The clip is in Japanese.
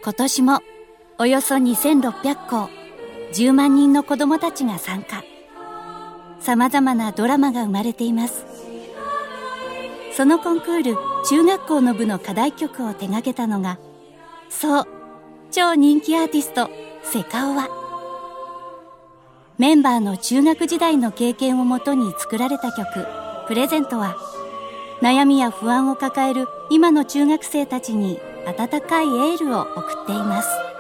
今年もおよそ2600校、10万人の子どもたちが参加。様々なドラマが生まれています。そのコンクール中学校の部の課題曲を手掛けたのが、そう、超人気アーティストセカオワ。メンバーの中学時代の経験をもとに作られた曲プレゼントは、悩みや不安を抱える今の中学生たちに温かいエールを送っています。